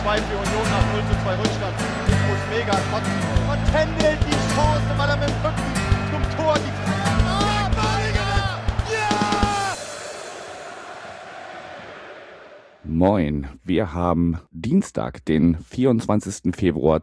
2 für Union nach 0:2 Rückstand. Ich muss mega kotzen. Und Tendel die Chance, weil er mit dem Rücken zum Tor die Moin, wir haben Dienstag, den 24. Februar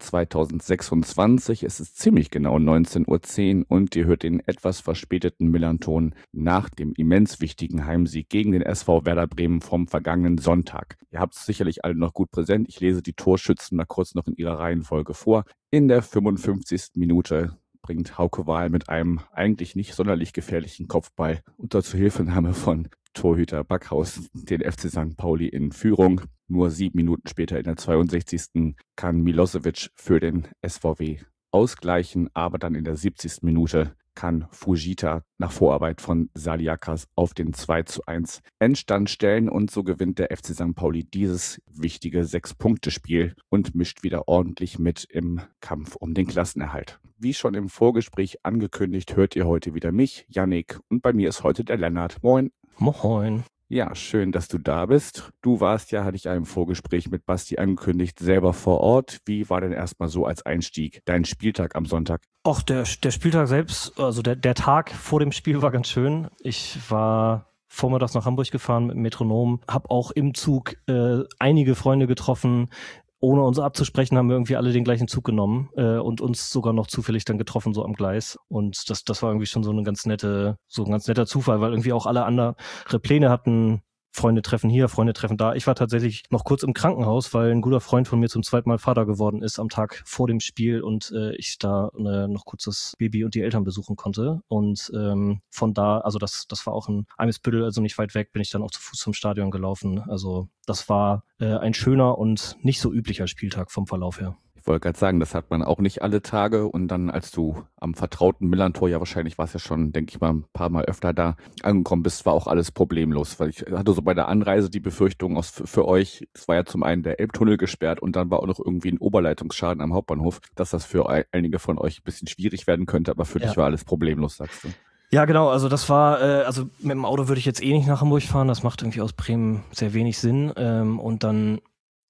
2026. Es ist ziemlich genau 19:10 Uhr und ihr hört den etwas verspäteten Millern-Ton nach dem immens wichtigen Heimsieg gegen den SV Werder Bremen vom vergangenen Sonntag. Ihr habt es sicherlich alle noch gut präsent. Ich lese die Torschützen mal kurz noch in ihrer Reihenfolge vor. In der 55. Minute bringt Hauke Wahl mit einem eigentlich nicht sonderlich gefährlichen Kopfball unter Zuhilfenahme von Torhüter Backhaus den FC St. Pauli in Führung. Nur 7 Minuten später in der 62. kann Milosevic für den SVW ausgleichen, aber dann in der 70. Minute kann Fujita nach Vorarbeit von Saliakas auf den 2:1 Endstand stellen und so gewinnt der FC St. Pauli dieses wichtige 6-Punkte-Spiel und mischt wieder ordentlich mit im Kampf um den Klassenerhalt. Wie schon im Vorgespräch angekündigt, hört ihr heute wieder mich, Yannick, und bei mir ist heute der Lennart. Moin. Moin. Ja, schön, dass du da bist. Du warst ja, hatte ich im Vorgespräch mit Basti angekündigt, selber vor Ort. Wie war denn erstmal so als Einstieg dein Spieltag am Sonntag? Och, der Spieltag selbst, also der Tag vor dem Spiel war ganz schön. Ich war vormittags nach Hamburg gefahren mit dem Metronom, habe auch im Zug einige Freunde getroffen. Ohne uns abzusprechen, haben wir irgendwie alle den gleichen Zug genommen und uns sogar noch zufällig dann getroffen, so am Gleis. Und das war irgendwie schon so ein ganz netter Zufall, weil irgendwie auch alle andere Pläne hatten. Freunde treffen hier, Freunde treffen da. Ich war tatsächlich noch kurz im Krankenhaus, weil ein guter Freund von mir zum zweiten Mal Vater geworden ist am Tag vor dem Spiel und ich da noch kurz das Baby und die Eltern besuchen konnte. Und von da, also das war auch in Eimsbüttel, also nicht weit weg, bin ich dann auch zu Fuß zum Stadion gelaufen. Also das war ein schöner und nicht so üblicher Spieltag vom Verlauf her. Ich wollte gerade sagen, das hat man auch nicht alle Tage und dann, als du am vertrauten Millern-Tor, ja wahrscheinlich warst ja schon, denke ich mal, ein paar Mal öfter da angekommen bist, war auch alles problemlos, weil ich hatte so bei der Anreise die Befürchtung für euch, es war ja zum einen der Elbtunnel gesperrt und dann war auch noch irgendwie ein Oberleitungsschaden am Hauptbahnhof, dass das für einige von euch ein bisschen schwierig werden könnte, aber für dich war alles problemlos, sagst du. Ja, genau, also das war, also mit dem Auto würde ich jetzt nicht nach Hamburg fahren, das macht irgendwie aus Bremen sehr wenig Sinn und dann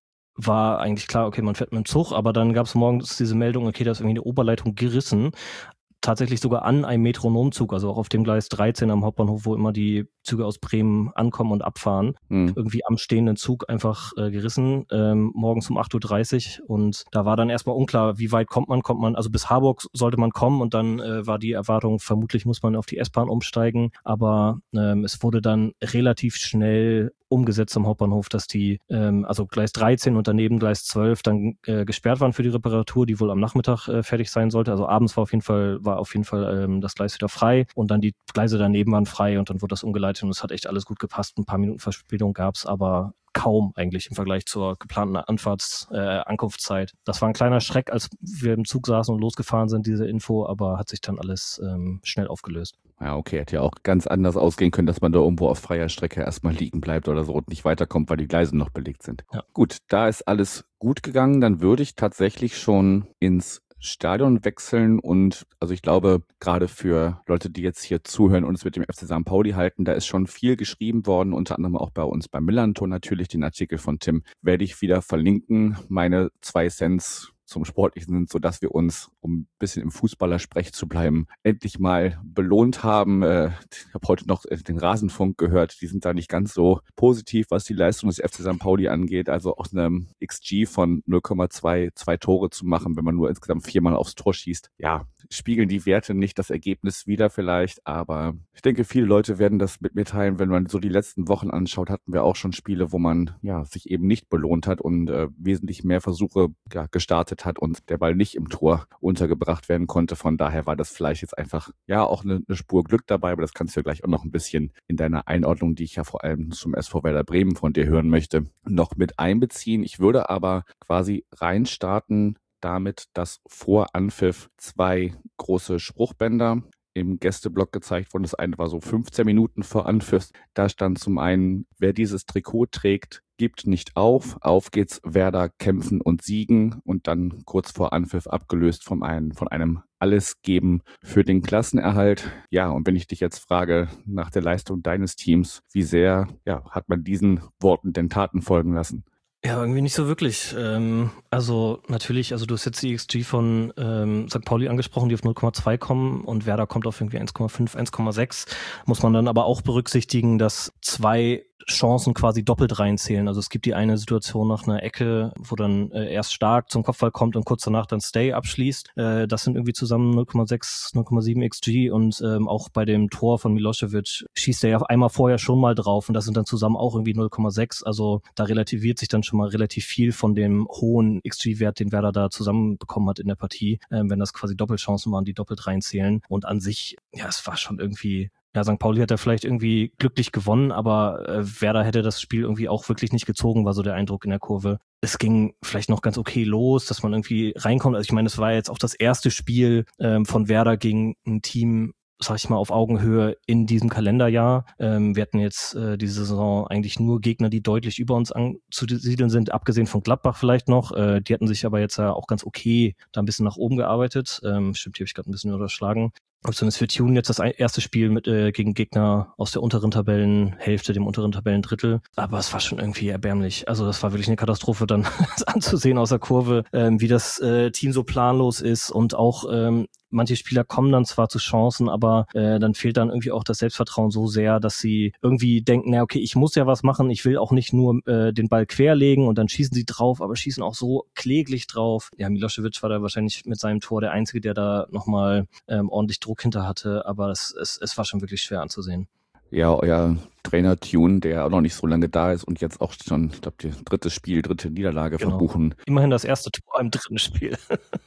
war eigentlich klar, okay, man fährt mit dem Zug, aber dann gab es morgens diese Meldung, okay, da ist irgendwie eine Oberleitung gerissen. Tatsächlich sogar an einem Metronomzug, also auch auf dem Gleis 13 am Hauptbahnhof, wo immer die Züge aus Bremen ankommen und abfahren. Irgendwie am stehenden Zug einfach gerissen, morgens um 8:30 Uhr. Und da war dann erstmal unklar, wie weit kommt man, also bis Harburg sollte man kommen und dann war die Erwartung, vermutlich muss man auf die S-Bahn umsteigen. Aber es wurde dann relativ schnell umgesetzt am Hauptbahnhof, dass die, also Gleis 13 und daneben Gleis 12 dann gesperrt waren für die Reparatur, die wohl am Nachmittag fertig sein sollte. Also abends war auf jeden Fall das Gleis wieder frei und dann die Gleise daneben waren frei und dann wurde das umgeleitet und es hat echt alles gut gepasst. Ein paar Minuten Verspätung gab's, aber kaum eigentlich im Vergleich zur geplanten Ankunftszeit. Das war ein kleiner Schreck, als wir im Zug saßen und losgefahren sind, diese Info, aber hat sich dann alles schnell aufgelöst. Ja, okay, hätte ja auch ganz anders ausgehen können, dass man da irgendwo auf freier Strecke erstmal liegen bleibt oder so und nicht weiterkommt, weil die Gleise noch belegt sind. Ja. Gut, da ist alles gut gegangen, dann würde ich tatsächlich schon ins Stadion wechseln und also ich glaube, gerade für Leute, die jetzt hier zuhören und es mit dem FC St. Pauli halten, da ist schon viel geschrieben worden, unter anderem auch bei uns beim Millern-Ton natürlich, den Artikel von Tim werde ich wieder verlinken. Meine 2 Cents zum Sportlichen sind, sodass wir uns, um ein bisschen im Fußballersprech zu bleiben, endlich mal belohnt haben. Ich habe heute noch den Rasenfunk gehört, die sind da nicht ganz so positiv, was die Leistung des FC St. Pauli angeht. Also auch eine XG von 0,2 Tore zu machen, wenn man nur insgesamt 4-mal aufs Tor schießt. Ja, spiegeln die Werte nicht das Ergebnis wider vielleicht, aber ich denke, viele Leute werden das mit mir teilen. Wenn man so die letzten Wochen anschaut, hatten wir auch schon Spiele, wo man sich eben nicht belohnt hat und wesentlich mehr Versuche gestartet hat und der Ball nicht im Tor untergebracht werden konnte. Von daher war das vielleicht jetzt einfach auch eine Spur Glück dabei, aber das kannst du ja gleich auch noch ein bisschen in deiner Einordnung, die ich ja vor allem zum SV Werder Bremen von dir hören möchte, noch mit einbeziehen. Ich würde aber quasi reinstarten damit, dass vor Anpfiff 2 große Spruchbänder im Gästeblock gezeigt wurden. Das eine war so 15 Minuten vor Anpfiff. Da stand zum einen, wer dieses Trikot trägt, gibt nicht auf. Auf geht's, Werder kämpfen und siegen. Und dann kurz vor Anpfiff abgelöst von einem Alles geben für den Klassenerhalt. Ja, und wenn ich dich jetzt frage nach der Leistung deines Teams, wie sehr hat man diesen Worten denn Taten folgen lassen? Ja, irgendwie nicht so wirklich. Also natürlich, also du hast jetzt die XG von St. Pauli angesprochen, die auf 0,2 kommen und Werder kommt auf irgendwie 1,5, 1,6. Muss man dann aber auch berücksichtigen, dass 2 Chancen quasi doppelt reinzählen. Also es gibt die eine Situation nach einer Ecke, wo dann erst Stark zum Kopfball kommt und kurz danach dann Stay abschließt. Das sind irgendwie zusammen 0,6, 0,7 XG und auch bei dem Tor von Milosevic schießt er ja einmal vorher schon mal drauf und das sind dann zusammen auch irgendwie 0,6. Also da relativiert sich dann schon mal relativ viel von dem hohen XG-Wert, den Werder da zusammenbekommen hat in der Partie, wenn das quasi Doppelchancen waren, die doppelt reinzählen. Und an sich, ja, es war schon irgendwie, ja, St. Pauli hat da vielleicht irgendwie glücklich gewonnen, aber Werder hätte das Spiel irgendwie auch wirklich nicht gezogen, war so der Eindruck in der Kurve. Es ging vielleicht noch ganz okay los, dass man irgendwie reinkommt. Also ich meine, es war jetzt auch das erste Spiel von Werder gegen ein Team, sag ich mal, auf Augenhöhe in diesem Kalenderjahr. Wir hatten jetzt diese Saison eigentlich nur Gegner, die deutlich über uns anzusiedeln sind, abgesehen von Gladbach vielleicht noch. Die hatten sich aber jetzt ja auch ganz okay da ein bisschen nach oben gearbeitet. Stimmt, hier habe ich gerade ein bisschen überschlagen. Aber zumindest für Thun jetzt das erste Spiel mit gegen Gegner aus der unteren Tabellenhälfte, dem unteren Tabellendrittel. Aber es war schon irgendwie erbärmlich. Also das war wirklich eine Katastrophe dann anzusehen aus der Kurve, wie das Team so planlos ist und auch manche Spieler kommen dann zwar zu Chancen, aber dann fehlt dann irgendwie auch das Selbstvertrauen so sehr, dass sie irgendwie denken, na okay, ich muss ja was machen, ich will auch nicht nur den Ball querlegen und dann schießen sie drauf, aber schießen auch so kläglich drauf. Ja, Milosevic war da wahrscheinlich mit seinem Tor der Einzige, der da nochmal ordentlich Druck hinter hatte, aber es war schon wirklich schwer anzusehen. Ja, euer Trainer Thun, der auch noch nicht so lange da ist und jetzt auch schon, ich glaube, dritte Niederlage verbuchen. Immerhin das erste Tor im dritten Spiel.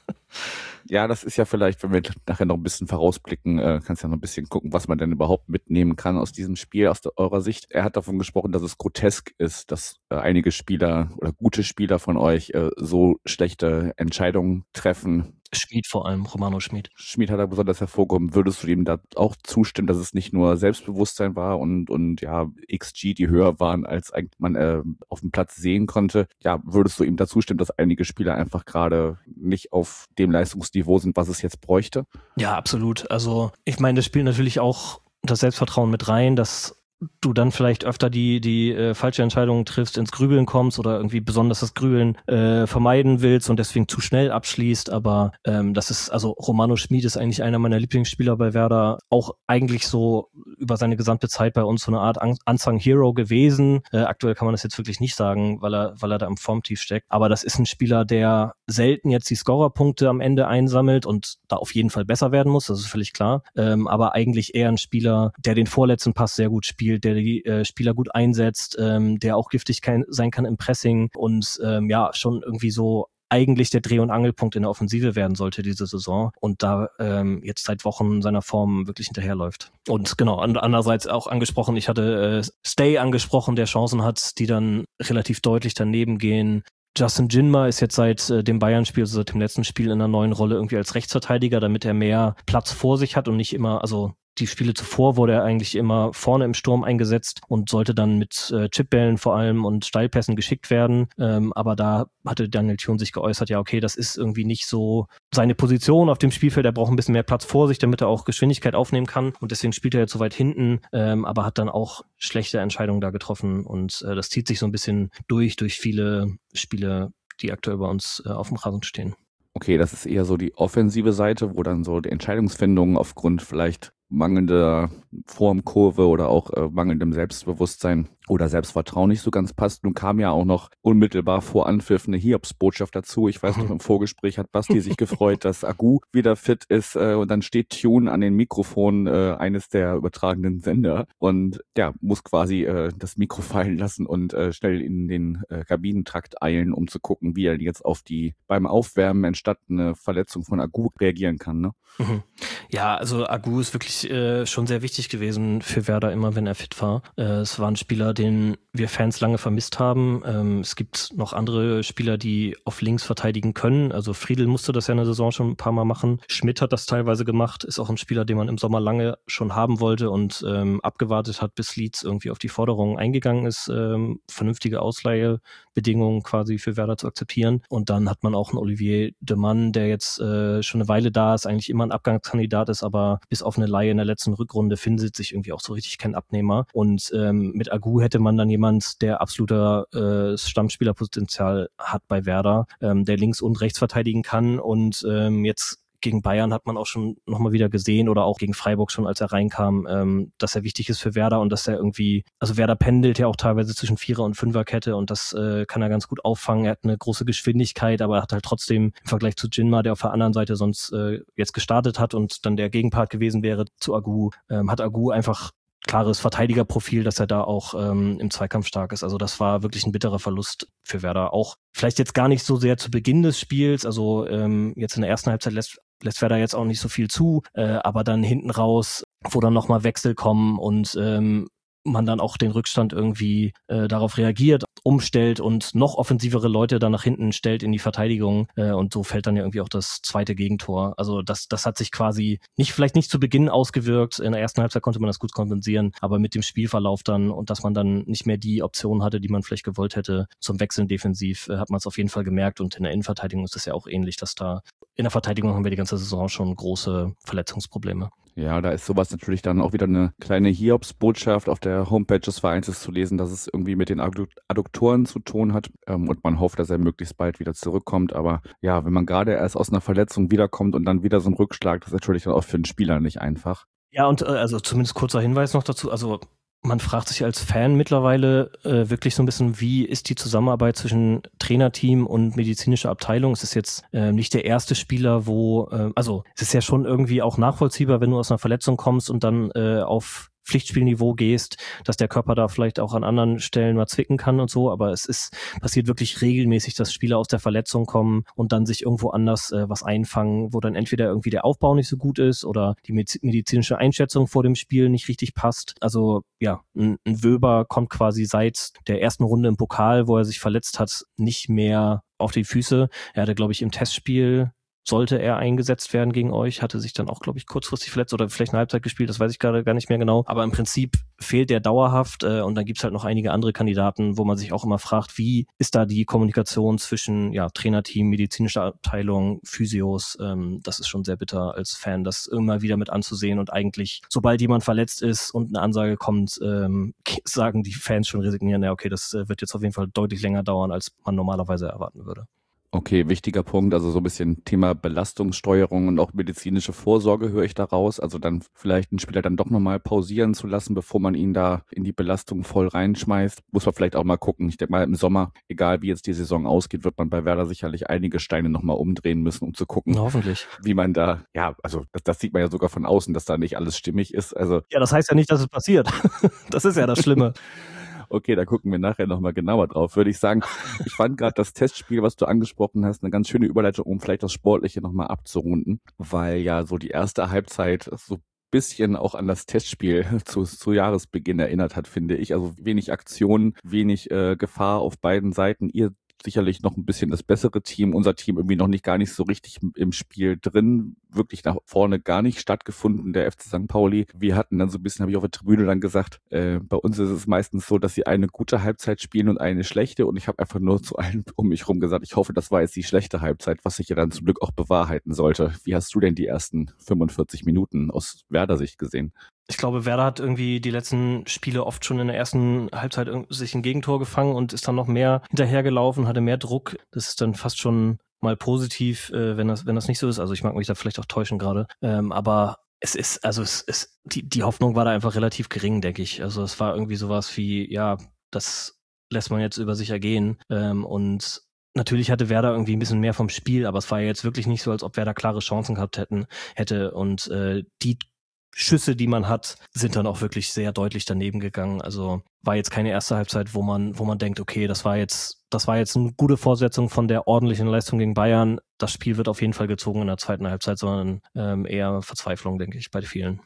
Ja, das ist ja vielleicht, wenn wir nachher noch ein bisschen vorausblicken, kannst ja noch ein bisschen gucken, was man denn überhaupt mitnehmen kann aus diesem Spiel, aus eurer Sicht. Er hat davon gesprochen, dass es grotesk ist, dass einige Spieler oder gute Spieler von euch so schlechte Entscheidungen treffen. Schmid vor allem, Romano Schmid. Schmid hat da besonders hervorgehoben. Würdest du ihm da auch zustimmen, dass es nicht nur Selbstbewusstsein war und ja, XG, die höher waren, als eigentlich man auf dem Platz sehen konnte? Ja, würdest du ihm da zustimmen, dass einige Spieler einfach gerade nicht auf dem Leistungsniveau sind, was es jetzt bräuchte? Ja, absolut. Also ich meine, das spielt natürlich auch das Selbstvertrauen mit rein, dass du dann vielleicht öfter die falsche Entscheidung triffst, ins Grübeln kommst oder irgendwie besonders das Grübeln vermeiden willst und deswegen zu schnell abschließt, aber das ist, also Romano Schmid ist eigentlich einer meiner Lieblingsspieler bei Werder, auch eigentlich so über seine gesamte Zeit bei uns so eine Art Unsung Hero gewesen. Aktuell kann man das jetzt wirklich nicht sagen, weil er da im Formtief steckt, aber das ist ein Spieler, der selten jetzt die Scorerpunkte am Ende einsammelt und da auf jeden Fall besser werden muss, das ist völlig klar, aber eigentlich eher ein Spieler, der den vorletzten Pass sehr gut spielt, der die Spieler gut einsetzt, der auch giftig sein kann im Pressing und ja, schon irgendwie so eigentlich der Dreh- und Angelpunkt in der Offensive werden sollte diese Saison und da jetzt seit Wochen seiner Form wirklich hinterherläuft. Und genau, andererseits auch angesprochen, ich hatte Stay angesprochen, der Chancen hat, die dann relativ deutlich daneben gehen. Justin Jinma ist jetzt seit dem Bayern-Spiel, also seit dem letzten Spiel in einer neuen Rolle irgendwie als Rechtsverteidiger, damit er mehr Platz vor sich hat und nicht immer, also die Spiele zuvor wurde er eigentlich immer vorne im Sturm eingesetzt und sollte dann mit Chipbällen vor allem und Steilpässen geschickt werden. Aber da hatte Daniel Thun sich geäußert, ja okay, das ist irgendwie nicht so seine Position auf dem Spielfeld. Er braucht ein bisschen mehr Platz vor sich, damit er auch Geschwindigkeit aufnehmen kann. Und deswegen spielt er jetzt so weit hinten, aber hat dann auch schlechte Entscheidungen da getroffen. Und das zieht sich so ein bisschen durch viele Spiele, die aktuell bei uns auf dem Rasen stehen. Okay, das ist eher so die offensive Seite, wo dann so die Entscheidungsfindung aufgrund vielleicht mangelnder Formkurve oder auch mangelndem Selbstbewusstsein oder Selbstvertrauen nicht so ganz passt. Nun kam ja auch noch unmittelbar vor Anpfiff eine Hiobsbotschaft dazu. Ich weiß noch, im Vorgespräch hat Basti sich gefreut, dass Agu wieder fit ist und dann steht Thun an den Mikrofonen eines der übertragenen Sender und ja, muss quasi das Mikro fallen lassen und schnell in den Kabinentrakt eilen, um zu gucken, wie er jetzt auf die beim Aufwärmen entstandene Verletzung von Agu reagieren kann, ne? Ja, also Agu ist wirklich schon sehr wichtig gewesen für Werder immer, wenn er fit war. Es war ein Spieler, den wir Fans lange vermisst haben. Es gibt noch andere Spieler, die auf links verteidigen können. Also Friedl musste das ja in der Saison schon ein paar Mal machen. Schmidt hat das teilweise gemacht, ist auch ein Spieler, den man im Sommer lange schon haben wollte und abgewartet hat, bis Leeds irgendwie auf die Forderungen eingegangen ist. Vernünftige Ausleihbedingungen Bedingungen quasi für Werder zu akzeptieren. Und dann hat man auch einen Olivier de Man, der jetzt schon eine Weile da ist, eigentlich immer ein Abgangskandidat ist, aber bis auf eine Leihe in der letzten Rückrunde findet sich irgendwie auch so richtig kein Abnehmer. Und mit Agu hätte man dann jemand, der absoluter Stammspielerpotenzial hat bei Werder, der links und rechts verteidigen kann. Und jetzt gegen Bayern hat man auch schon nochmal wieder gesehen oder auch gegen Freiburg schon, als er reinkam, dass er wichtig ist für Werder und dass er irgendwie, also Werder pendelt ja auch teilweise zwischen Vierer- und Fünferkette und das kann er ganz gut auffangen. Er hat eine große Geschwindigkeit, aber er hat halt trotzdem im Vergleich zu Jinma, der auf der anderen Seite sonst jetzt gestartet hat und dann der Gegenpart gewesen wäre zu Agu, hat Agu einfach klares Verteidigerprofil, dass er da auch im Zweikampf stark ist. Also das war wirklich ein bitterer Verlust für Werder. Auch vielleicht jetzt gar nicht so sehr zu Beginn des Spiels, also jetzt in der ersten Halbzeit lässt Werder jetzt auch nicht so viel zu, aber dann hinten raus, wo dann nochmal Wechsel kommen und man dann auch den Rückstand irgendwie darauf reagiert, umstellt und noch offensivere Leute dann nach hinten stellt in die Verteidigung und so fällt dann ja irgendwie auch das zweite Gegentor. Also das hat sich quasi vielleicht nicht zu Beginn ausgewirkt, in der ersten Halbzeit konnte man das gut kompensieren, aber mit dem Spielverlauf dann und dass man dann nicht mehr die Option hatte, die man vielleicht gewollt hätte zum Wechseln defensiv, hat man es auf jeden Fall gemerkt und in der Innenverteidigung ist das ja auch ähnlich, dass da in der Verteidigung haben wir die ganze Saison schon große Verletzungsprobleme. Ja, da ist sowas natürlich dann auch wieder eine kleine Hiobsbotschaft auf der Homepage des Vereins zu lesen, dass es irgendwie mit den Adduktoren zu tun hat und man hofft, dass er möglichst bald wieder zurückkommt. Aber ja, wenn man gerade erst aus einer Verletzung wiederkommt und dann wieder so ein Rückschlag, das ist natürlich dann auch für einen Spieler nicht einfach. Ja, und also zumindest kurzer Hinweis noch dazu, also man fragt sich als Fan mittlerweile wirklich so ein bisschen, wie ist die Zusammenarbeit zwischen Trainerteam und medizinischer Abteilung? Es ist jetzt nicht der erste Spieler, also es ist ja schon irgendwie auch nachvollziehbar, wenn du aus einer Verletzung kommst und dann auf Pflichtspielniveau gehst, dass der Körper da vielleicht auch an anderen Stellen mal zwicken kann und so, aber es passiert wirklich regelmäßig, dass Spieler aus der Verletzung kommen und dann sich irgendwo anders was einfangen, wo dann entweder irgendwie der Aufbau nicht so gut ist oder die medizinische Einschätzung vor dem Spiel nicht richtig passt. Also ja, ein Wöber kommt quasi seit der ersten Runde im Pokal, wo er sich verletzt hat, nicht mehr auf die Füße. Er hatte, glaube ich, im Testspiel sollte er eingesetzt werden gegen euch, hatte sich dann auch, glaube ich, kurzfristig verletzt oder vielleicht eine Halbzeit gespielt, das weiß ich gerade gar nicht mehr genau. Aber im Prinzip fehlt der dauerhaft und dann gibt's halt noch einige andere Kandidaten, wo man sich auch immer fragt, wie ist da die Kommunikation zwischen Trainerteam, medizinischer Abteilung, Physios. Das ist schon sehr bitter als Fan, das immer wieder mit anzusehen und eigentlich, sobald jemand verletzt ist und eine Ansage kommt, sagen die Fans schon resignieren, ja okay, das wird jetzt auf jeden Fall deutlich länger dauern, als man normalerweise erwarten würde. Okay, wichtiger Punkt, also so ein bisschen Thema Belastungssteuerung und auch medizinische Vorsorge höre ich da raus. Also dann vielleicht einen Spieler dann doch nochmal pausieren zu lassen, bevor man ihn da in die Belastung voll reinschmeißt. Muss man vielleicht auch mal gucken. Ich denke mal im Sommer, egal wie jetzt die Saison ausgeht, wird man bei Werder sicherlich einige Steine nochmal umdrehen müssen, um zu gucken. Hoffentlich. Wie man da, also das sieht man ja sogar von außen, dass da nicht alles stimmig ist. Also ja, das heißt ja nicht, dass es passiert. Das ist ja das Schlimme. Okay, da gucken wir nachher nochmal genauer drauf, würde ich sagen. Ich fand gerade das Testspiel, was du angesprochen hast, eine ganz schöne Überleitung, um vielleicht das Sportliche nochmal abzurunden, weil ja so die erste Halbzeit so bisschen auch an das Testspiel zu Jahresbeginn erinnert hat, finde ich. Also wenig Aktion, wenig Gefahr auf beiden Seiten. Ihr sicherlich noch ein bisschen das bessere Team. Unser Team irgendwie noch gar nicht so richtig im Spiel drin. Wirklich nach vorne gar nicht stattgefunden, der FC St. Pauli. Wir hatten dann so ein bisschen, habe ich auf der Tribüne dann gesagt, bei uns ist es meistens so, dass sie eine gute Halbzeit spielen und eine schlechte. Und ich habe einfach nur zu allen um mich rum gesagt, ich hoffe, das war jetzt die schlechte Halbzeit, was sich ja dann zum Glück auch bewahrheiten sollte. Wie hast du denn die ersten 45 Minuten aus Werder-Sicht gesehen? Ich glaube, Werder hat irgendwie die letzten Spiele oft schon in der ersten Halbzeit sich ein Gegentor gefangen und ist dann noch mehr hinterhergelaufen, hatte mehr Druck. Das ist dann fast schon mal positiv, wenn das nicht so ist. Also ich mag mich da vielleicht auch täuschen gerade. Aber die Hoffnung war da einfach relativ gering, denke ich. Also es war irgendwie sowas wie, ja, das lässt man jetzt über sich ergehen. Und natürlich hatte Werder irgendwie ein bisschen mehr vom Spiel, aber es war ja jetzt wirklich nicht so, als ob Werder klare Chancen gehabt hätte. Und die Schüsse, die man hat, sind dann auch wirklich sehr deutlich daneben gegangen. Also war jetzt keine erste Halbzeit, wo man denkt, okay, das war jetzt eine gute Fortsetzung von der ordentlichen Leistung gegen Bayern. Das Spiel wird auf jeden Fall gezogen in der zweiten Halbzeit, sondern eher Verzweiflung, denke ich, bei vielen.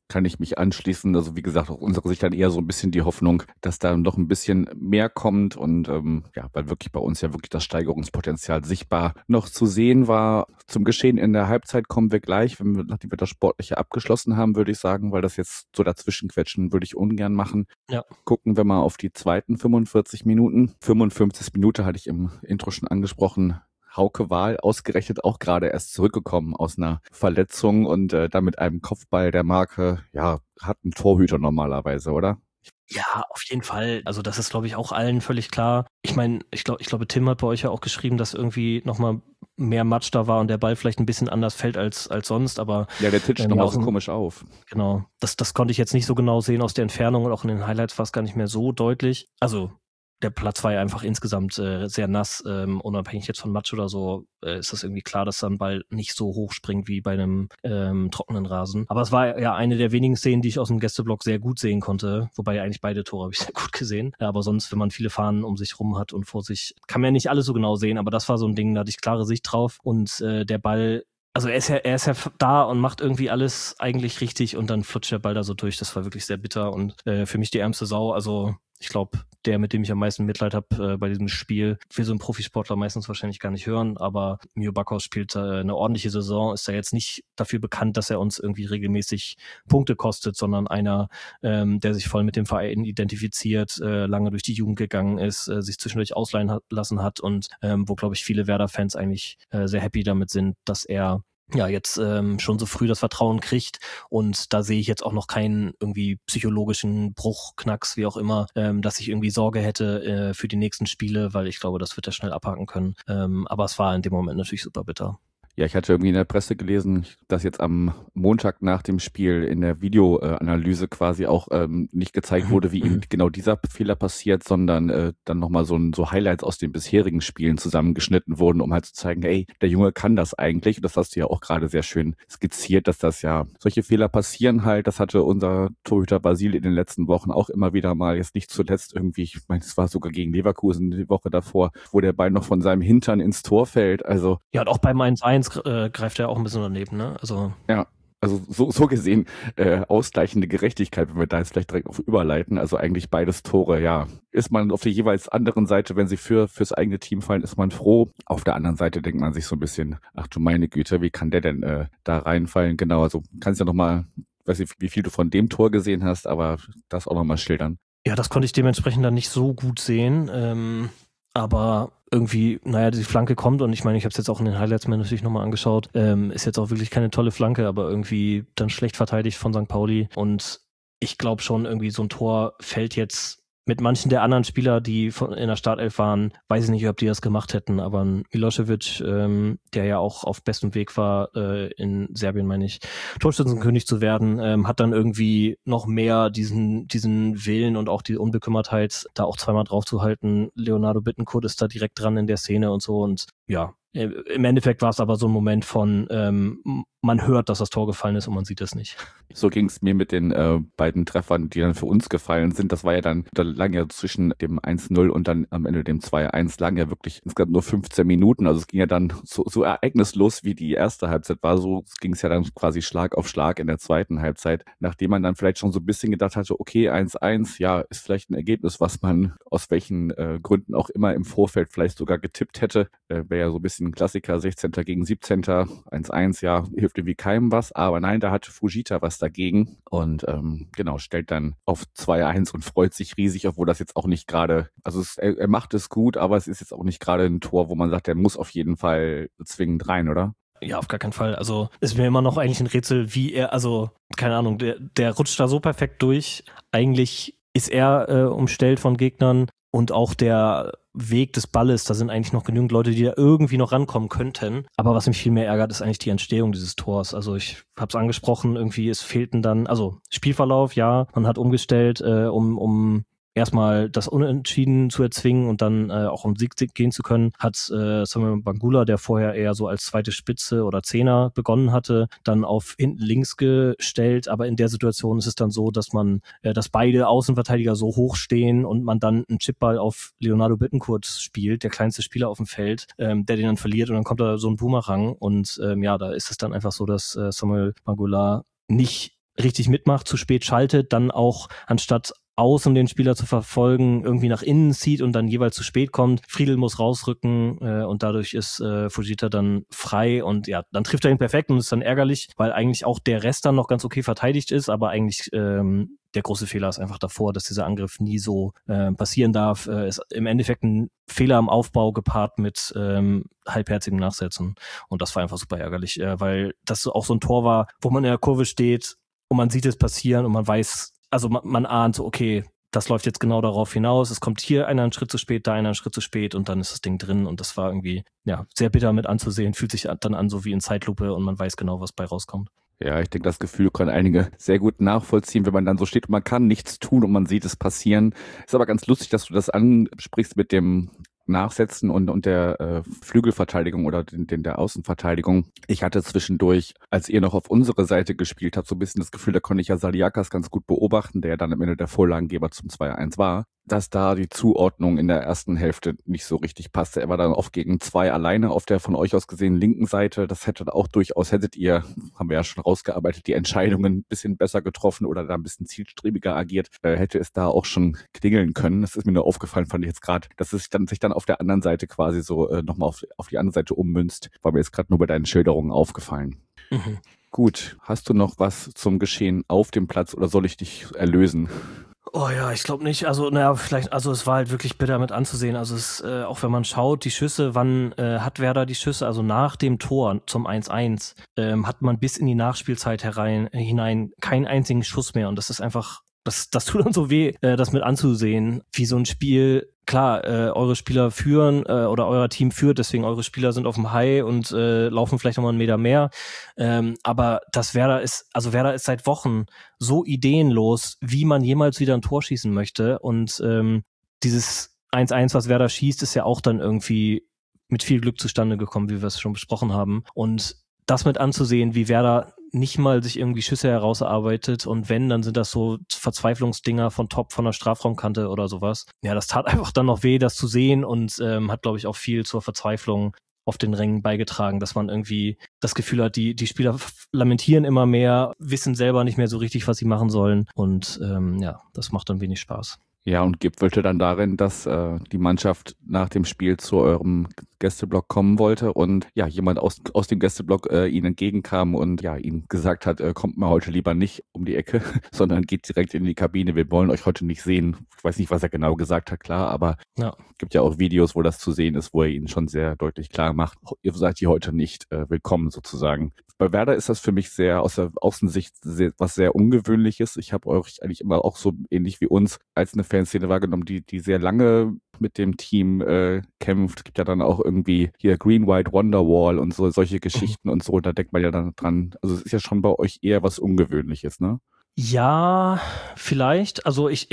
kann ich mich anschließen. Also wie gesagt, aus unserer Sicht dann eher so ein bisschen die Hoffnung, dass da noch ein bisschen mehr kommt und weil wirklich bei uns ja wirklich das Steigerungspotenzial sichtbar noch zu sehen war. Zum Geschehen in der Halbzeit kommen wir gleich, nachdem wir das Sportliche abgeschlossen haben, würde ich sagen, weil das jetzt so dazwischenquetschen würde ich ungern machen. Ja. Gucken wir mal auf die zweiten 45 Minuten. 55 Minute hatte ich im Intro schon angesprochen. Hauke Wahl ausgerechnet auch gerade erst zurückgekommen aus einer Verletzung und da mit einem Kopfball der Marke, hat ein Torhüter normalerweise, oder? Ja, auf jeden Fall. Also das ist, glaube ich, auch allen völlig klar. Ich meine, ich glaube, Tim hat bei euch ja auch geschrieben, dass irgendwie nochmal mehr Matsch da war und der Ball vielleicht ein bisschen anders fällt als sonst, aber ja, der titscht nochmal so komisch auf. Genau, das konnte ich jetzt nicht so genau sehen aus der Entfernung und auch in den Highlights war es gar nicht mehr so deutlich. Also der Platz war ja einfach insgesamt sehr nass, unabhängig jetzt von Matsch oder so, ist das irgendwie klar, dass da ein Ball nicht so hoch springt wie bei einem trockenen Rasen. Aber es war ja eine der wenigen Szenen, die ich aus dem Gästeblock sehr gut sehen konnte, wobei eigentlich beide Tore habe ich sehr gut gesehen. Aber sonst, wenn man viele Fahnen um sich rum hat und vor sich, kann man ja nicht alles so genau sehen, aber das war so ein Ding, da hatte ich klare Sicht drauf und der Ball, also er ist ja da und macht irgendwie alles eigentlich richtig und dann flutscht der Ball da so durch. Das war wirklich sehr bitter und für mich die ärmste Sau. Also ich glaube, der, mit dem ich am meisten Mitleid habe bei diesem Spiel, will so ein Profisportler meistens wahrscheinlich gar nicht hören, aber Mio Backhaus spielt eine ordentliche Saison, ist ja jetzt nicht dafür bekannt, dass er uns irgendwie regelmäßig Punkte kostet, sondern einer, der sich voll mit dem Verein identifiziert, lange durch die Jugend gegangen ist, sich zwischendurch ausleihen lassen hat und wo, glaube ich, viele Werder-Fans eigentlich sehr happy damit sind, dass er jetzt schon so früh das Vertrauen kriegt und da sehe ich jetzt auch noch keinen irgendwie psychologischen Bruch, Knacks, wie auch immer, dass ich irgendwie Sorge hätte für die nächsten Spiele, weil ich glaube, das wird er schnell abhaken können. Aber es war in dem Moment natürlich super bitter. Ja, ich hatte irgendwie in der Presse gelesen, dass jetzt am Montag nach dem Spiel in der Videoanalyse quasi auch nicht gezeigt wurde, wie ihm genau dieser Fehler passiert, sondern dann nochmal so Highlights aus den bisherigen Spielen zusammengeschnitten wurden, um halt zu zeigen, ey, der Junge kann das eigentlich. Und das hast du ja auch gerade sehr schön skizziert, dass das ja, solche Fehler passieren halt. Das hatte unser Torhüter Basil in den letzten Wochen auch immer wieder mal, jetzt nicht zuletzt irgendwie, ich meine, es war sogar gegen Leverkusen die Woche davor, wo der Ball noch von seinem Hintern ins Tor fällt. Also ja, und auch beim 1-1 greift er auch ein bisschen daneben, ne? Also ja, also so gesehen ausgleichende Gerechtigkeit, wenn wir da jetzt vielleicht direkt auf überleiten. Also eigentlich beides Tore, ja. Ist man auf der jeweils anderen Seite, wenn sie fürs eigene Team fallen, ist man froh. Auf der anderen Seite denkt man sich so ein bisschen, ach du meine Güte, wie kann der denn da reinfallen? Genau, also kannst ja nochmal, weiß nicht, wie viel du von dem Tor gesehen hast, aber das auch nochmal schildern. Ja, das konnte ich dementsprechend dann nicht so gut sehen. Aber irgendwie, die Flanke kommt und ich meine, ich habe es jetzt auch in den Highlights mir natürlich nochmal angeschaut, ist jetzt auch wirklich keine tolle Flanke, aber irgendwie dann schlecht verteidigt von St. Pauli und ich glaube schon irgendwie so ein Tor fällt jetzt mit manchen der anderen Spieler, die in der Startelf waren, weiß ich nicht, ob die das gemacht hätten, aber ein Milosevic, der ja auch auf bestem Weg war, in Serbien, meine ich, Torschützenkönig zu werden, hat dann irgendwie noch mehr diesen Willen und auch die Unbekümmertheit, da auch zweimal drauf zu halten. Leonardo Bittencourt ist da direkt dran in der Szene und so und ja, im Endeffekt war es aber so ein Moment von, man hört, dass das Tor gefallen ist und man sieht es nicht. So ging es mir mit den beiden Treffern, die dann für uns gefallen sind. Das war ja dann, da lang ja zwischen dem 1-0 und dann am Ende dem 2-1 lang ja wirklich insgesamt nur 15 Minuten. Also es ging ja dann so ereignislos, wie die erste Halbzeit war. So ging es ja dann quasi Schlag auf Schlag in der zweiten Halbzeit, nachdem man dann vielleicht schon so ein bisschen gedacht hatte, okay, 1-1, ja, ist vielleicht ein Ergebnis, was man aus welchen Gründen auch immer im Vorfeld vielleicht sogar getippt hätte. Wäre ja so ein bisschen ein Klassiker, 16. gegen 17. 1-1, ja, hilft irgendwie keinem was. Aber nein, da hatte Fujita was dagegen und stellt dann auf 2-1 und freut sich riesig, obwohl das jetzt auch nicht gerade, also er macht es gut, aber es ist jetzt auch nicht gerade ein Tor, wo man sagt, der muss auf jeden Fall zwingend rein, oder? Ja, auf gar keinen Fall. Also ist mir immer noch eigentlich ein Rätsel, wie er, also keine Ahnung, der rutscht da so perfekt durch. Eigentlich ist er umstellt von Gegnern und auch der Weg des Balles, da sind eigentlich noch genügend Leute, die da irgendwie noch rankommen könnten. Aber was mich viel mehr ärgert, ist eigentlich die Entstehung dieses Tors. Also ich habe es angesprochen, irgendwie es fehlten dann, also Spielverlauf, ja, man hat umgestellt, um erstmal das Unentschieden zu erzwingen und dann auch um Sieg gehen zu können, hat Samuel Bangula, der vorher eher so als zweite Spitze oder Zehner begonnen hatte, dann auf hinten links gestellt. Aber in der Situation ist es dann so, dass dass beide Außenverteidiger so hoch stehen und man dann einen Chipball auf Leonardo Bittencourt spielt, der kleinste Spieler auf dem Feld, der den dann verliert und dann kommt da so ein Boomerang und da ist es dann einfach so, dass Samuel Bangula nicht richtig mitmacht, zu spät schaltet, dann auch anstatt außen den Spieler zu verfolgen, irgendwie nach innen zieht und dann jeweils zu spät kommt. Friedl muss rausrücken und dadurch ist Fujita dann frei und ja, dann trifft er ihn perfekt und ist dann ärgerlich, weil eigentlich auch der Rest dann noch ganz okay verteidigt ist, aber eigentlich der große Fehler ist einfach davor, dass dieser Angriff nie so passieren darf. Ist im Endeffekt ein Fehler im Aufbau gepaart mit halbherzigen Nachsätzen und das war einfach super ärgerlich, weil das auch so ein Tor war, wo man in der Kurve steht und man sieht es passieren und man weiß, also man ahnt so, okay, das läuft jetzt genau darauf hinaus, es kommt hier einer einen Schritt zu spät, da einer einen Schritt zu spät und dann ist das Ding drin und das war irgendwie, ja, sehr bitter mit anzusehen, fühlt sich dann an so wie in Zeitlupe und man weiß genau, was bei rauskommt. Ja, ich denke, das Gefühl können einige sehr gut nachvollziehen, wenn man dann so steht und man kann nichts tun und man sieht es passieren. Ist aber ganz lustig, dass du das ansprichst mit dem Nachsetzen und der Flügelverteidigung oder der Außenverteidigung. Ich hatte zwischendurch, als ihr noch auf unsere Seite gespielt habt, so ein bisschen das Gefühl, da konnte ich ja Saliakas ganz gut beobachten, der ja dann am Ende der Vorlagengeber zum 2-1 war, dass da die Zuordnung in der ersten Hälfte nicht so richtig passte. Er war dann oft gegen 2 alleine auf der von euch aus gesehen linken Seite. Das hätte auch durchaus, hättet ihr, haben wir ja schon rausgearbeitet, die Entscheidungen ein bisschen besser getroffen oder da ein bisschen zielstrebiger agiert, hätte es da auch schon klingeln können. Das ist mir nur aufgefallen, fand ich jetzt gerade, dass es sich dann auf der anderen Seite quasi so nochmal auf die andere Seite ummünzt. War mir jetzt gerade nur bei deinen Schilderungen aufgefallen. Mhm. Gut, hast du noch was zum Geschehen auf dem Platz oder soll ich dich erlösen? Oh ja, ich glaube nicht. Also, naja, vielleicht, also es war halt wirklich bitter mit anzusehen. Also es, auch wenn man schaut, die Schüsse, wann hat Werder die Schüsse, also nach dem Tor zum 1-1, hat man bis in die Nachspielzeit hinein keinen einzigen Schuss mehr. Und das ist einfach, das tut dann so weh, das mit anzusehen, wie so ein Spiel. Klar, eure Spieler führen oder euer Team führt, deswegen eure Spieler sind auf dem High und laufen vielleicht nochmal einen Meter mehr. Aber Werder ist seit Wochen so ideenlos, wie man jemals wieder ein Tor schießen möchte. Und dieses 1-1, was Werder schießt, ist ja auch dann irgendwie mit viel Glück zustande gekommen, wie wir es schon besprochen haben. Und das mit anzusehen, wie Werder nicht mal sich irgendwie Schüsse herausarbeitet und wenn, dann sind das so Verzweiflungsdinger von der Strafraumkante oder sowas. Ja, das tat einfach dann noch weh, das zu sehen und hat, glaube ich, auch viel zur Verzweiflung auf den Rängen beigetragen, dass man irgendwie das Gefühl hat, die Spieler lamentieren immer mehr, wissen selber nicht mehr so richtig, was sie machen sollen und ja, das macht dann wenig Spaß. Ja, und gipfelte dann darin, dass die Mannschaft nach dem Spiel zu eurem Gästeblock kommen wollte und ja, jemand aus dem Gästeblock ihnen entgegenkam und ja, ihnen gesagt hat, kommt mal heute lieber nicht um die Ecke, sondern geht direkt in die Kabine, wir wollen euch heute nicht sehen. Ich weiß nicht, was er genau gesagt hat, klar, aber ja, gibt ja auch Videos, wo das zu sehen ist, wo er ihnen schon sehr deutlich klar macht, ihr seid hier heute nicht willkommen sozusagen. Bei Werder ist das für mich sehr aus der Außensicht was sehr Ungewöhnliches. Ich habe euch eigentlich immer auch so ähnlich wie uns als eine Fanszene wahrgenommen, die sehr lange mit dem Team kämpft. Es gibt ja dann auch irgendwie hier Green White Wonderwall und so solche Geschichten und so. Da denkt man ja dann dran. Also es ist ja schon bei euch eher was Ungewöhnliches, ne? Ja, vielleicht. Also ich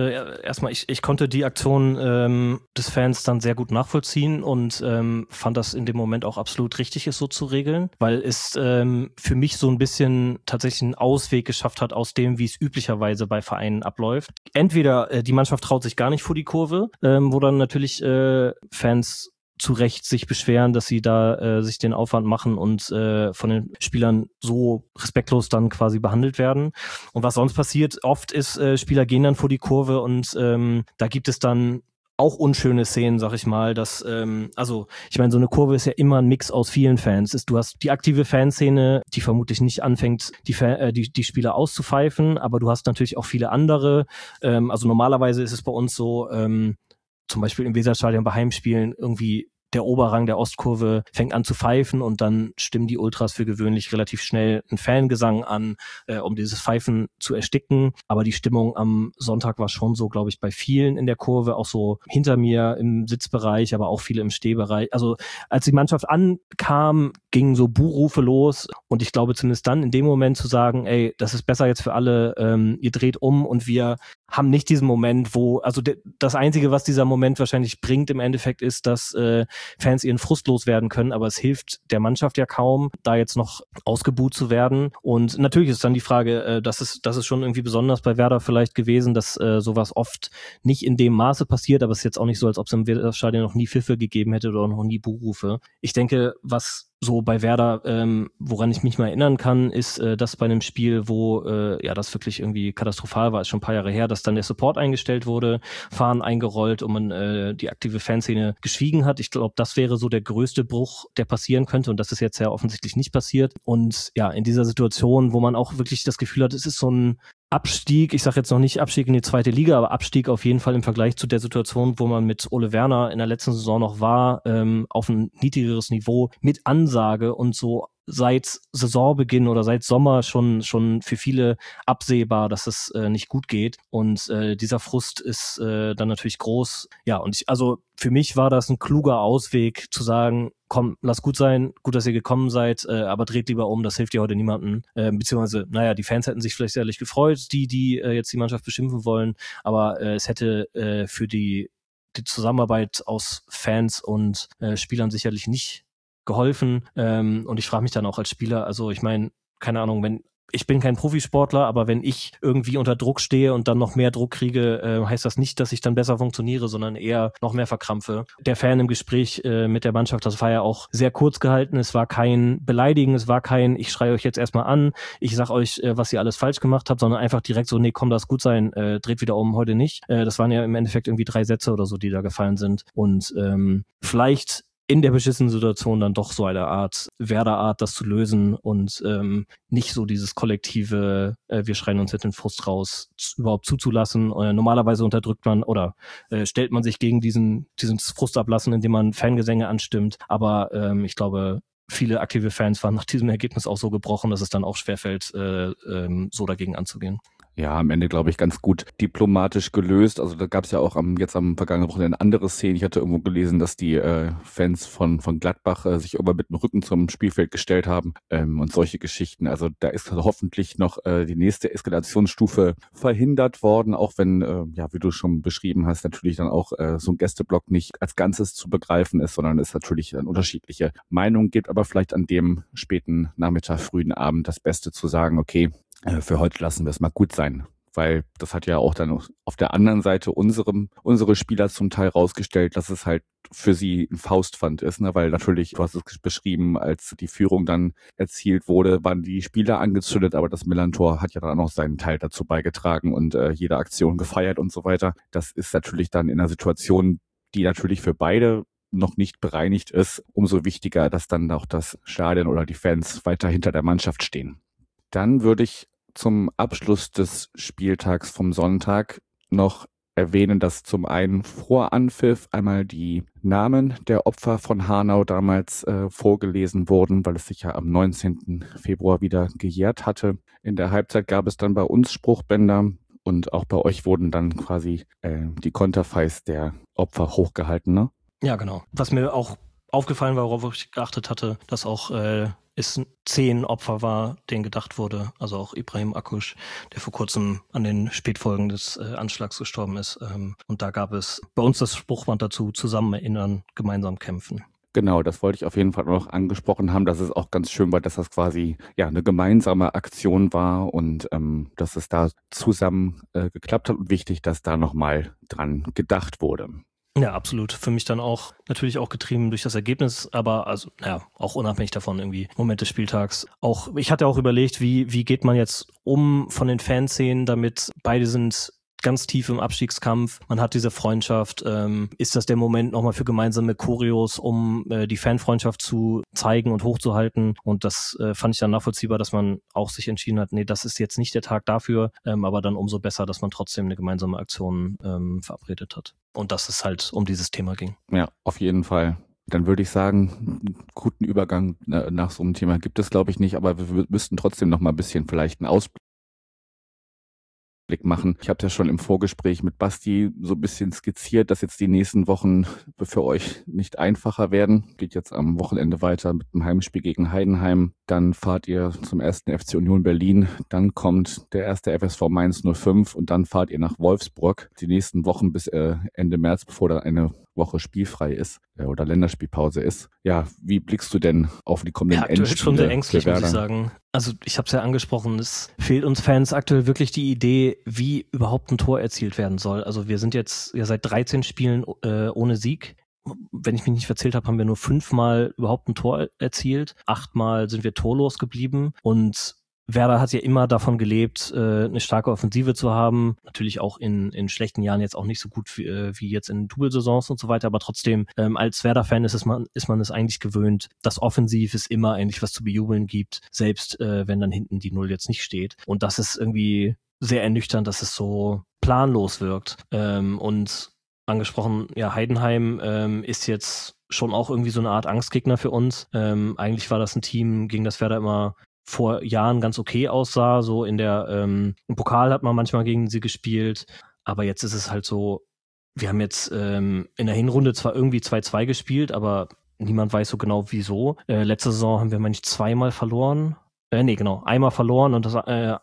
konnte die Aktion des Fans dann sehr gut nachvollziehen und fand das in dem Moment auch absolut richtig, es so zu regeln, weil es für mich so ein bisschen tatsächlich einen Ausweg geschafft hat aus dem, wie es üblicherweise bei Vereinen abläuft. Entweder die Mannschaft traut sich gar nicht vor die Kurve, wo dann natürlich Fans zu Recht sich beschweren, dass sie da sich den Aufwand machen und von den Spielern so respektlos dann quasi behandelt werden. Und was sonst passiert, oft ist, Spieler gehen dann vor die Kurve und da gibt es dann auch unschöne Szenen, sag ich mal, dass, also ich meine, so eine Kurve ist ja immer ein Mix aus vielen Fans. Du hast die aktive Fanszene, die vermutlich nicht anfängt, die Spieler auszupfeifen, aber du hast natürlich auch viele andere. Also normalerweise ist es bei uns so, zum Beispiel im Weserstadion bei Heimspielen irgendwie der Oberrang der Ostkurve fängt an zu pfeifen und dann stimmen die Ultras für gewöhnlich relativ schnell einen Fangesang an, um dieses Pfeifen zu ersticken. Aber die Stimmung am Sonntag war schon so, glaube ich, bei vielen in der Kurve, auch so hinter mir im Sitzbereich, aber auch viele im Stehbereich. Also als die Mannschaft ankam, gingen so Buhrufe los und ich glaube zumindest dann in dem Moment zu sagen, ey, das ist besser jetzt für alle, ihr dreht um und wir haben nicht diesen Moment, wo, also das Einzige, was dieser Moment wahrscheinlich bringt im Endeffekt ist, dass Fans ihren Frust loswerden können, aber es hilft der Mannschaft ja kaum, da jetzt noch ausgebuht zu werden. Und natürlich ist dann die Frage, das ist schon irgendwie besonders bei Werder vielleicht gewesen, dass sowas oft nicht in dem Maße passiert, aber es ist jetzt auch nicht so, als ob es im Weserstadion noch nie Pfiffe gegeben hätte oder noch nie Buhrufe. Ich denke, was so bei Werder, woran ich mich mal erinnern kann, ist, dass bei einem Spiel, wo das wirklich irgendwie katastrophal war, ist schon ein paar Jahre her, dass dann der Support eingestellt wurde, Fahnen eingerollt und man die aktive Fanszene geschwiegen hat. Ich glaube, das wäre so der größte Bruch, der passieren könnte, und das ist jetzt ja offensichtlich nicht passiert. Und ja, in dieser Situation, wo man auch wirklich das Gefühl hat, es ist so ein Abstieg, ich sage jetzt noch nicht Abstieg in die zweite Liga, aber Abstieg auf jeden Fall im Vergleich zu der Situation, wo man mit Ole Werner in der letzten Saison noch war, auf ein niedrigeres Niveau mit Ansage und so seit Saisonbeginn oder seit Sommer schon für viele absehbar, dass es nicht gut geht, und dieser Frust ist dann natürlich groß. Ja, und also für mich war das ein kluger Ausweg zu sagen, komm, lass gut sein, gut, dass ihr gekommen seid, aber dreht lieber um, das hilft ja heute niemandem. Beziehungsweise, die Fans hätten sich vielleicht ehrlich gefreut, die jetzt die Mannschaft beschimpfen wollen, aber es hätte für die Zusammenarbeit aus Fans und Spielern sicherlich nicht geholfen. Und ich frage mich dann auch als Spieler, also ich meine, keine Ahnung, ich bin kein Profisportler, aber wenn ich irgendwie unter Druck stehe und dann noch mehr Druck kriege, heißt das nicht, dass ich dann besser funktioniere, sondern eher noch mehr verkrampfe. Der Fan im Gespräch mit der Mannschaft, das war ja auch sehr kurz gehalten. Es war kein Beleidigen, es war kein, ich schreie euch jetzt erstmal an, ich sag euch, was ihr alles falsch gemacht habt, sondern einfach direkt so, nee, komm, das gut sein, dreht wieder um, heute nicht. Das waren ja im Endeffekt irgendwie 3 Sätze oder so, die da gefallen sind. Und vielleicht in der beschissenen Situation dann doch so eine Art Werder-Art, das zu lösen und nicht so dieses kollektive, wir schreien uns jetzt den Frust raus, überhaupt zuzulassen. Normalerweise unterdrückt man oder stellt man sich gegen diesen Frust ablassen, indem man Fangesänge anstimmt. Aber ich glaube, viele aktive Fans waren nach diesem Ergebnis auch so gebrochen, dass es dann auch schwerfällt, so dagegen anzugehen. Ja, am Ende, glaube ich, ganz gut diplomatisch gelöst. Also da gab es ja auch jetzt am vergangenen Wochenende andere Szenen. Ich hatte irgendwo gelesen, dass die Fans von Gladbach sich immer mit dem Rücken zum Spielfeld gestellt haben und solche Geschichten. Also da ist hoffentlich noch die nächste Eskalationsstufe verhindert worden, auch wenn, wie du schon beschrieben hast, natürlich dann auch so ein Gästeblock nicht als Ganzes zu begreifen ist, sondern es natürlich dann unterschiedliche Meinungen gibt. Aber vielleicht an dem späten Nachmittag, frühen Abend das Beste zu sagen, okay, für heute lassen wir es mal gut sein, weil das hat ja auch dann auf der anderen Seite unsere Spieler zum Teil rausgestellt, dass es halt für sie ein Faustpfand ist, ne? Weil natürlich, du hast es beschrieben, als die Führung dann erzielt wurde, waren die Spieler angezündet, aber das Millantor hat ja dann auch seinen Teil dazu beigetragen und jede Aktion gefeiert und so weiter. Das ist natürlich dann in einer Situation, die natürlich für beide noch nicht bereinigt ist, umso wichtiger, dass dann auch das Stadion oder die Fans weiter hinter der Mannschaft stehen. Dann würde ich zum Abschluss des Spieltags vom Sonntag noch erwähnen, dass zum einen vor Anpfiff einmal die Namen der Opfer von Hanau damals vorgelesen wurden, weil es sich ja am 19. Februar wieder gejährt hatte. In der Halbzeit gab es dann bei uns Spruchbänder und auch bei euch wurden dann quasi die Konterfeis der Opfer hochgehalten, ne? Ja, genau. Was mir auch aufgefallen war, worauf ich geachtet hatte, dass auch es 10 Opfer war, denen gedacht wurde. Also auch Ibrahim Akusch, der vor kurzem an den Spätfolgen des Anschlags gestorben ist. Und da gab es bei uns das Spruchband dazu: zusammen erinnern, gemeinsam kämpfen. Genau, das wollte ich auf jeden Fall noch angesprochen haben, dass es auch ganz schön war, dass das quasi eine gemeinsame Aktion war und dass es da zusammen geklappt hat, und wichtig, dass da nochmal dran gedacht wurde. Ja, absolut. Für mich dann auch natürlich auch getrieben durch das Ergebnis, aber auch unabhängig davon irgendwie Moment des Spieltags. Auch ich hatte auch überlegt, wie geht man jetzt um von den Fanszenen, damit beide sind ganz tief im Abstiegskampf. Man hat diese Freundschaft. Ist das der Moment nochmal für gemeinsame Choreos, um die Fanfreundschaft zu zeigen und hochzuhalten? Und das fand ich dann nachvollziehbar, dass man auch sich entschieden hat, nee, das ist jetzt nicht der Tag dafür, aber dann umso besser, dass man trotzdem eine gemeinsame Aktion verabredet hat. Und dass es halt um dieses Thema ging. Ja, auf jeden Fall. Dann würde ich sagen, einen guten Übergang nach so einem Thema gibt es, glaube ich, nicht, aber wir müssten trotzdem noch mal ein bisschen vielleicht einen Ausblick machen. Ich habe ja schon im Vorgespräch mit Basti so ein bisschen skizziert, dass jetzt die nächsten Wochen für euch nicht einfacher werden. Geht jetzt am Wochenende weiter mit dem Heimspiel gegen Heidenheim. Dann fahrt ihr zum 1. FC Union Berlin. Dann kommt der 1. FSV Mainz 05 und dann fahrt ihr nach Wolfsburg. Die nächsten Wochen bis Ende März, bevor dann eine Woche spielfrei ist oder Länderspielpause ist. Ja, wie blickst du denn auf die kommenden Endspiele? Aktuell schon sehr ängstlich, muss ich sagen. Also ich habe es ja angesprochen, es fehlt uns Fans aktuell wirklich die Idee, wie überhaupt ein Tor erzielt werden soll. Also wir sind jetzt ja seit 13 Spielen ohne Sieg. wenn ich mich nicht verzählt habe, haben wir nur 5-mal überhaupt ein Tor erzielt. 8-mal sind wir torlos geblieben und Werder hat ja immer davon gelebt, eine starke Offensive zu haben. Natürlich auch in schlechten Jahren jetzt auch nicht so gut wie jetzt in Double-Saisons und so weiter, aber trotzdem, als Werder-Fan ist man es eigentlich gewöhnt, dass offensiv es immer eigentlich was zu bejubeln gibt, selbst wenn dann hinten die 0 jetzt nicht steht. Und das ist irgendwie sehr ernüchternd, dass es so planlos wirkt. Und angesprochen, ja, Heidenheim ist jetzt schon auch irgendwie so eine Art Angstgegner für uns. Eigentlich war das ein Team, gegen das Werder immer vor Jahren ganz okay aussah. So im Pokal hat man manchmal gegen sie gespielt, aber jetzt ist es halt so, wir haben jetzt in der Hinrunde zwar irgendwie 2-2 gespielt, aber niemand weiß so genau wieso. Letzte Saison haben wir manchmal 2-mal verloren. Einmal verloren und das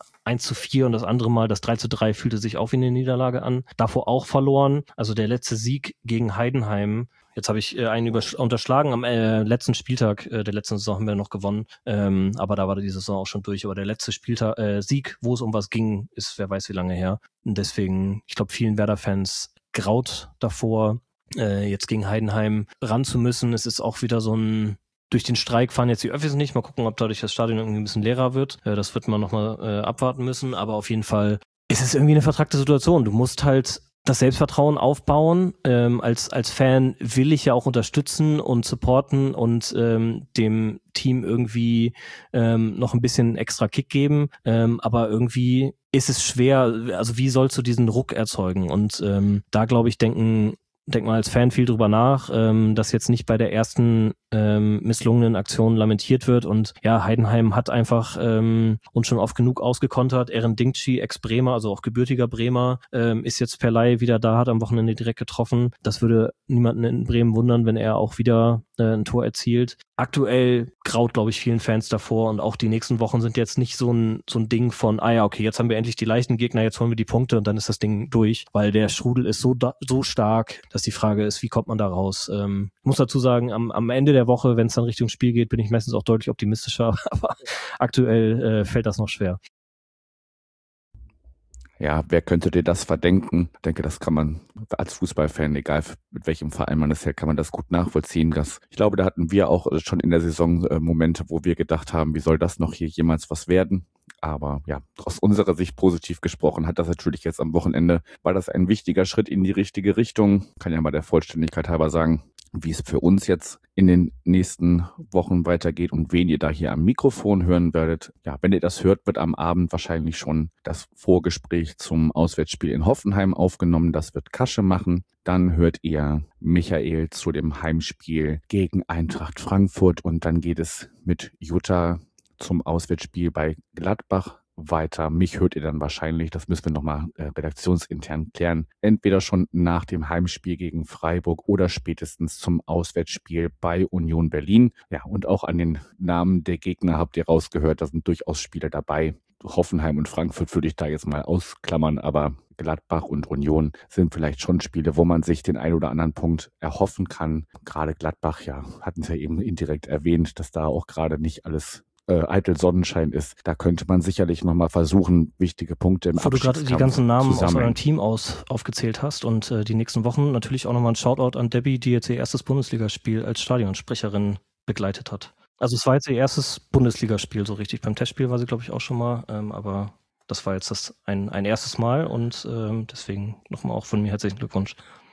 1-4 und das andere Mal, das 3-3, fühlte sich auch wie eine Niederlage an. Davor auch verloren. Also der letzte Sieg gegen Heidenheim, jetzt habe ich einen unterschlagen, am letzten Spieltag der letzten Saison haben wir noch gewonnen, aber da war die Saison auch schon durch. Aber der letzte Sieg, wo es um was ging, ist wer weiß wie lange her. Und deswegen, ich glaube, vielen Werder-Fans graut davor, jetzt gegen Heidenheim ran zu müssen. Es ist auch wieder so durch den Streik fahren jetzt die Öffis nicht. Mal gucken, ob dadurch das Stadion irgendwie ein bisschen leerer wird. Das wird man nochmal abwarten müssen. Aber auf jeden Fall ist es irgendwie eine vertrackte Situation. Du musst halt das Selbstvertrauen aufbauen. Als Fan will ich ja auch unterstützen und supporten und dem Team irgendwie noch ein bisschen extra Kick geben. Aber irgendwie ist es schwer. Also wie sollst du diesen Ruck erzeugen? Und da, glaube ich, denk mal als Fan viel drüber nach, dass jetzt nicht bei der ersten misslungenen Aktion lamentiert wird. Und ja, Heidenheim hat einfach uns schon oft genug ausgekontert. Eren Dinkci, Ex-Bremer, also auch gebürtiger Bremer, ist jetzt per Leihe wieder da, hat am Wochenende direkt getroffen. Das würde niemanden in Bremen wundern, wenn er auch wieder ein Tor erzielt. Aktuell graut, glaube ich, vielen Fans davor und auch die nächsten Wochen sind jetzt nicht so ein Ding von, okay, jetzt haben wir endlich die leichten Gegner, jetzt holen wir die Punkte und dann ist das Ding durch, weil der Strudel ist so stark, dass die Frage ist, wie kommt man da raus? Ich muss dazu sagen, am Ende der Woche, wenn es dann Richtung Spiel geht, bin ich meistens auch deutlich optimistischer, aber aktuell fällt das noch schwer. Ja, wer könnte dir das verdenken? Ich denke, das kann man als Fußballfan, egal mit welchem Verein man es hält, kann man das gut nachvollziehen. Ich glaube, da hatten wir auch schon in der Saison Momente, wo wir gedacht haben, wie soll das noch hier jemals was werden? Aber ja, aus unserer Sicht positiv gesprochen hat das natürlich jetzt am Wochenende, war das ein wichtiger Schritt in die richtige Richtung. Kann ja mal der Vollständigkeit halber sagen, wie es für uns jetzt in den nächsten Wochen weitergeht und wen ihr da hier am Mikrofon hören werdet. Ja, wenn ihr das hört, wird am Abend wahrscheinlich schon das Vorgespräch zum Auswärtsspiel in Hoffenheim aufgenommen. Das wird Kasche machen. Dann hört ihr Michael zu dem Heimspiel gegen Eintracht Frankfurt und dann geht es mit Jutta zum Auswärtsspiel bei Gladbach weiter. Mich hört ihr dann wahrscheinlich, das müssen wir nochmal redaktionsintern klären, entweder schon nach dem Heimspiel gegen Freiburg oder spätestens zum Auswärtsspiel bei Union Berlin. Ja, und auch an den Namen der Gegner habt ihr rausgehört, da sind durchaus Spieler dabei. Hoffenheim und Frankfurt würde ich da jetzt mal ausklammern, aber Gladbach und Union sind vielleicht schon Spiele, wo man sich den ein oder anderen Punkt erhoffen kann. Gerade Gladbach, ja, hatten sie ja eben indirekt erwähnt, dass da auch gerade nicht alles eitel Sonnenschein ist. Da könnte man sicherlich nochmal versuchen, wichtige Punkte im Abstiegskampf Bevor du gerade die ganzen Namen aus eurem Team aufgezählt hast und die nächsten Wochen natürlich auch nochmal ein Shoutout an Debbie, die jetzt ihr erstes Bundesligaspiel als Stadionsprecherin begleitet hat. Also es war jetzt ihr erstes Bundesligaspiel so richtig. Beim Testspiel war sie, glaube ich, auch schon mal, aber das war jetzt ein erstes Mal und deswegen nochmal auch von mir herzlichen Glückwunsch.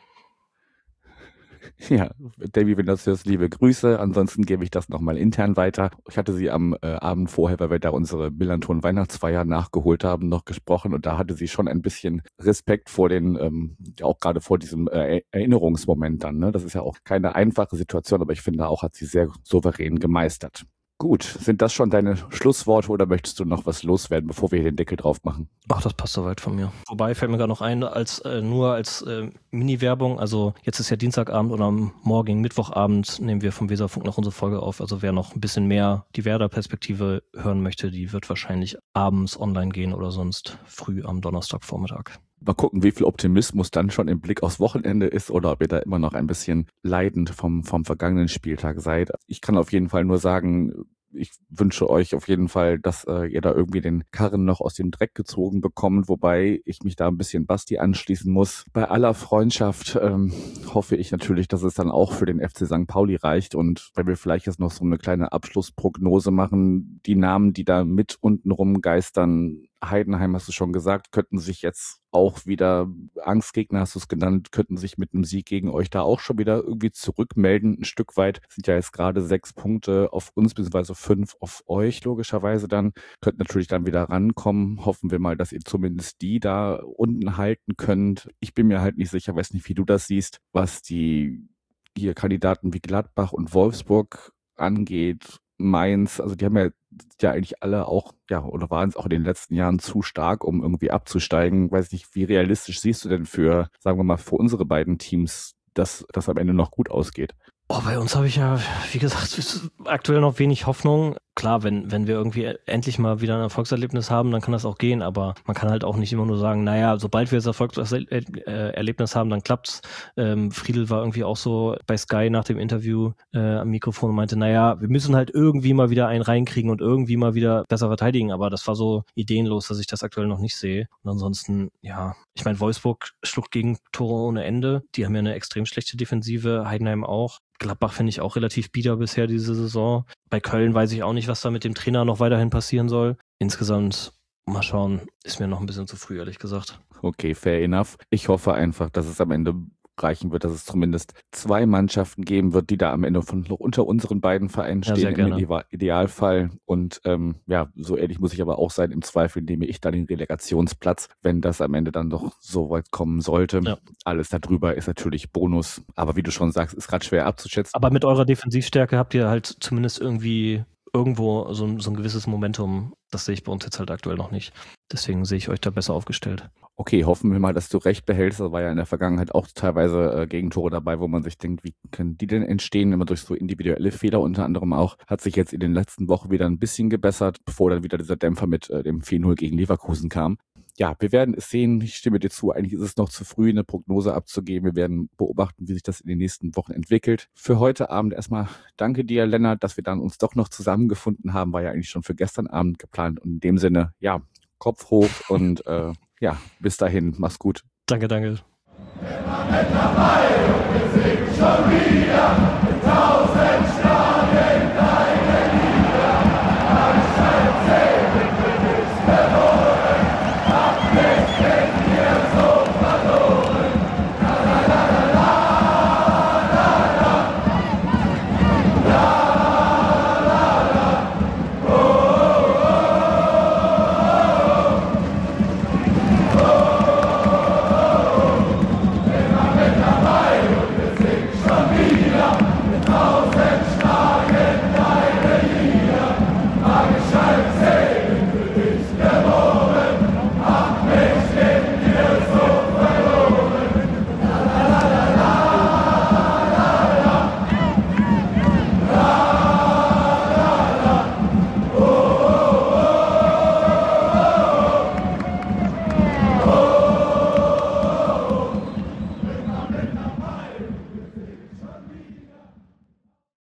Ja, Debbie, wenn das hörst, liebe Grüße. Ansonsten gebe ich das nochmal intern weiter. Ich hatte sie am Abend vorher, weil wir da unsere Millanton-Weihnachtsfeier nachgeholt haben, noch gesprochen und da hatte sie schon ein bisschen Respekt vor den, auch gerade vor diesem Erinnerungsmoment dann. Ne? Das ist ja auch keine einfache Situation, aber ich finde auch, hat sie sehr souverän gemeistert. Gut, sind das schon deine Schlussworte oder möchtest du noch was loswerden, bevor wir hier den Deckel drauf machen? Ach, das passt soweit von mir. Wobei fällt mir gerade noch ein, als Mini-Werbung, also jetzt ist ja Dienstagabend und am morgigen Mittwochabend nehmen wir vom Weserfunk noch unsere Folge auf. Also wer noch ein bisschen mehr die Werder-Perspektive hören möchte, die wird wahrscheinlich abends online gehen oder sonst früh am Donnerstagvormittag. Mal gucken, wie viel Optimismus dann schon im Blick aufs Wochenende ist oder ob ihr da immer noch ein bisschen leidend vom vergangenen Spieltag seid. Ich kann auf jeden Fall nur sagen, ich wünsche euch auf jeden Fall, dass ihr da irgendwie den Karren noch aus dem Dreck gezogen bekommt, wobei ich mich da ein bisschen Basti anschließen muss. Bei aller Freundschaft hoffe ich natürlich, dass es dann auch für den FC St. Pauli reicht und wenn wir vielleicht jetzt noch so eine kleine Abschlussprognose machen, die Namen, die da mit unten rumgeistern, Heidenheim hast du schon gesagt, könnten sich jetzt auch wieder, Angstgegner hast du es genannt, könnten sich mit einem Sieg gegen euch da auch schon wieder irgendwie zurückmelden. Ein Stück weit sind ja jetzt gerade 6 Punkte auf uns, beziehungsweise 5 auf euch logischerweise dann. Könnt natürlich dann wieder rankommen. Hoffen wir mal, dass ihr zumindest die da unten halten könnt. Ich bin mir halt nicht sicher, weiß nicht, wie du das siehst, was die hier Kandidaten wie Gladbach und Wolfsburg angeht. Mainz, also die haben ja eigentlich alle auch, ja, oder waren es auch in den letzten Jahren zu stark, um irgendwie abzusteigen. Weiß nicht, wie realistisch siehst du denn für, sagen wir mal, für unsere beiden Teams, dass das am Ende noch gut ausgeht? Oh, bei uns habe ich ja, wie gesagt, aktuell noch wenig Hoffnung. Klar, wenn wir irgendwie endlich mal wieder ein Erfolgserlebnis haben, dann kann das auch gehen, aber man kann halt auch nicht immer nur sagen, naja, sobald wir das Erfolgserlebnis haben, dann klappt's. Friedl war irgendwie auch so bei Sky nach dem Interview am Mikrofon und meinte, naja, wir müssen halt irgendwie mal wieder einen reinkriegen und irgendwie mal wieder besser verteidigen, aber das war so ideenlos, dass ich das aktuell noch nicht sehe. Und ansonsten, ja, ich meine, Wolfsburg schluckt Gegentore ohne Ende. Die haben ja eine extrem schlechte Defensive, Heidenheim auch. Gladbach finde ich auch relativ bieder bisher diese Saison. Bei Köln weiß ich auch nicht, was da mit dem Trainer noch weiterhin passieren soll. Insgesamt, mal schauen, ist mir noch ein bisschen zu früh, ehrlich gesagt. Okay, fair enough. Ich hoffe einfach, dass es am Ende reichen wird, dass es zumindest 2 Mannschaften geben wird, die da am Ende unter unseren beiden Vereinen stehen, im Idealfall. Und ja, so ehrlich muss ich aber auch sein, im Zweifel nehme ich da den Relegationsplatz, wenn das am Ende dann doch so weit kommen sollte. Ja. Alles darüber ist natürlich Bonus, aber wie du schon sagst, ist gerade schwer abzuschätzen. Aber mit eurer Defensivstärke habt ihr halt zumindest irgendwie irgendwo so ein gewisses Momentum. Das sehe ich bei uns jetzt halt aktuell noch nicht. Deswegen sehe ich euch da besser aufgestellt. Okay, hoffen wir mal, dass du recht behältst. Da war ja in der Vergangenheit auch teilweise Gegentore dabei, wo man sich denkt, wie können die denn entstehen? Immer durch so individuelle Fehler unter anderem auch. Hat sich jetzt in den letzten Wochen wieder ein bisschen gebessert, bevor dann wieder dieser Dämpfer mit dem 4-0 gegen Leverkusen kam. Ja, wir werden es sehen. Ich stimme dir zu. Eigentlich ist es noch zu früh, eine Prognose abzugeben. Wir werden beobachten, wie sich das in den nächsten Wochen entwickelt. Für heute Abend erstmal danke dir, Lennart, dass wir dann uns doch noch zusammengefunden haben. War ja eigentlich schon für gestern Abend geplant. Und in dem Sinne, ja, Kopf hoch und ja, bis dahin. Mach's gut. Danke. Immer mit dabei und wir singen schon wieder 1000